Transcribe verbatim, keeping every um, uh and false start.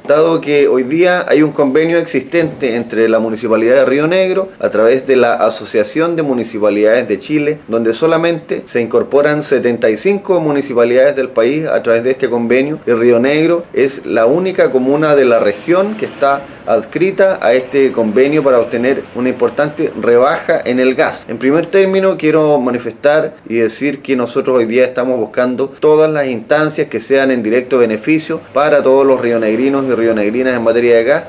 dado que hoy día hay un convenio existente entre la Municipalidad de Río Negro a través de la Asociación de Municipalidades de Chile, donde solamente se incorporan setenta y cinco municipalidades del país a través de este convenio, y Río Negro es la única comuna de la región que está adscrita a este convenio para obtener una importante rebaja en el gas. En primer término, quiero manifestar y decir que nosotros hoy día estamos buscando todas las instancias que sean en directo beneficio para todos los rionegrinos y rionegrinas en materia de gas,